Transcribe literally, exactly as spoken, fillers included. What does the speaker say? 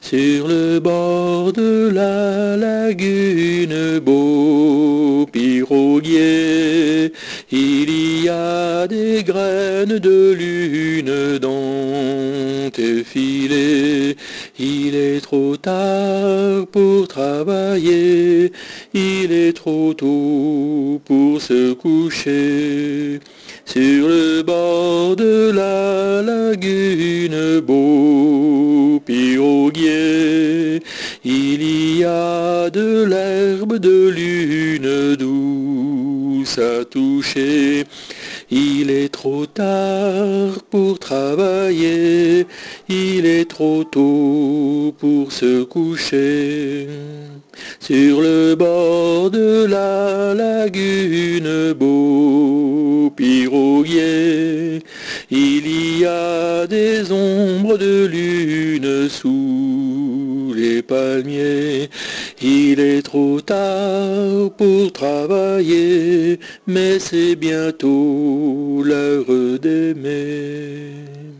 Sur le bord de la lagune, beau piroguier, il y a des graines de lune dans tes filets. Il est trop tard pour travailler, il est trop tôt pour se coucher. Sur le bord de la lagune, beau piroguier, il y a de l'herbe de lune douce à toucher. Il est trop tard pour travailler, il est trop tôt pour se coucher. Sur le bord de la lagune, beau piroguier, il y a des ombres de lune sous les palmiers. Il est trop tard pour travailler, mais c'est bientôt l'heure d'aimer.